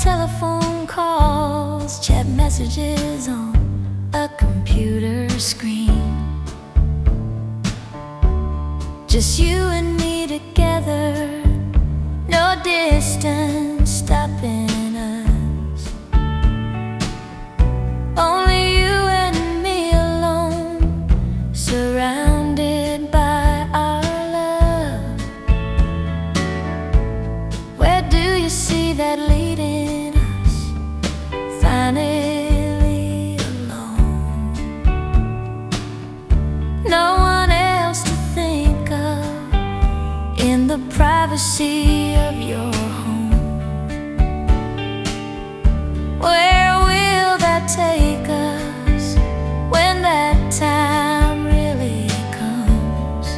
telephone calls, chat messages on a computer screen. Just you and me together, no distance stopping us. Only you and me alone, surrounded by our love. Where do you see that leading us? Finally alone. No one else to think of in the privacy of your home. Where will that take us when that time really comes?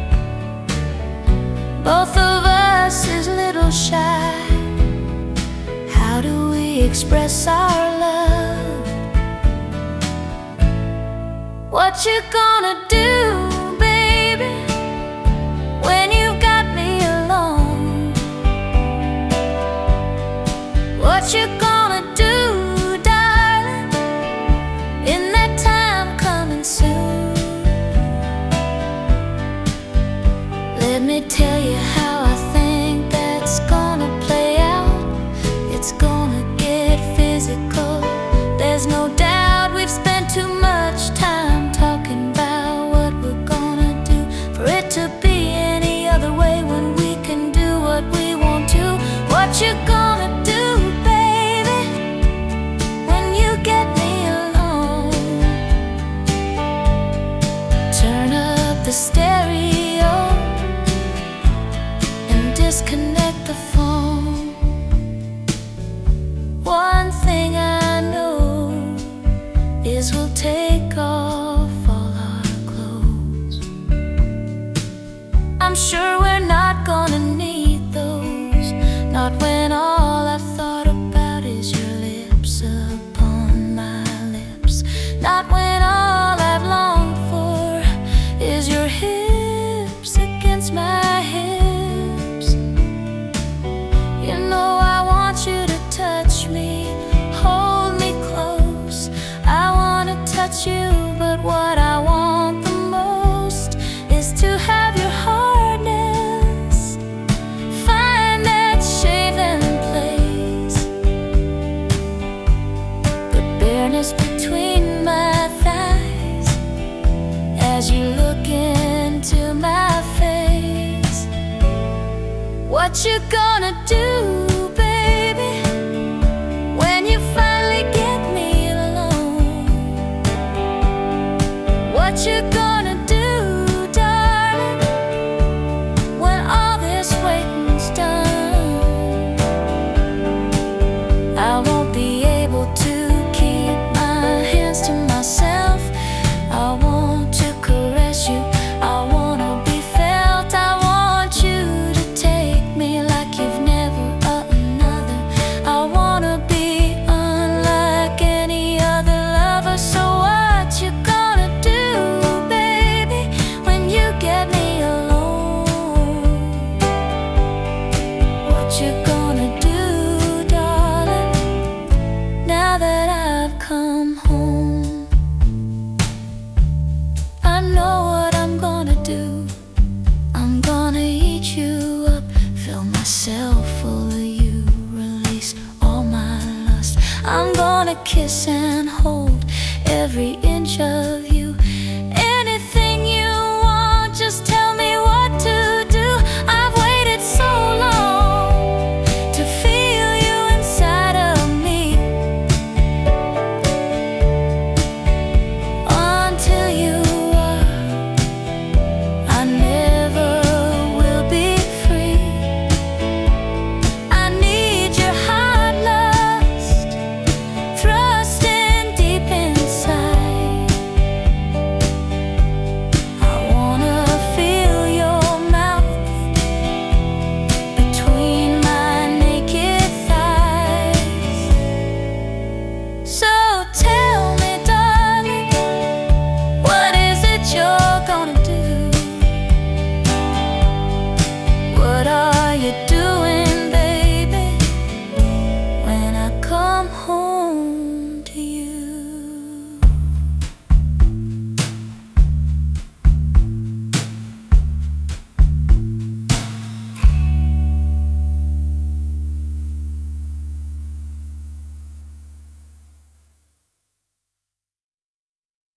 Both of us is a little shy. How do we express our love? What you gonna do, baby, when you've got me alone? What you gonna do, darling, in that time coming soon? Let me tell you how I think that's gonna play out. It's gonna get physical. There's no doubt we've spent too much time talking about what we're gonna do. For it to be any other way when we can do what we want to. What you gonna do, baby, when you get me alone? Turn up the stereo and disconnect the phone. One thing I know is we'll take off all our clothes. I'm sure we're not gonna need those, not when all I've thought about is your lips upon my lips, not when all I've longed for is your hips against my hips. You know I want you to touch me, hold me close. I wanna touch you, but what I want the most is to have your hardness, find that shaven place, the bareness between my thighs as you look into my face. What you gonna do, baby, when you finally get me alone? What you gonna do, darling, when all this waiting's done? I won't be able to keep my hands to myself. I want to caress you, I wanna be felt. I want you to take me like you've never another. I wanna be unlike any other lover. So what you gonna do, baby, when you get me alone? What you gonna do, darling, now that I've come home? I know what I'm gonna do. I'm gonna eat you up, fill myself full of you, release all my lust. I'm gonna kiss and hold every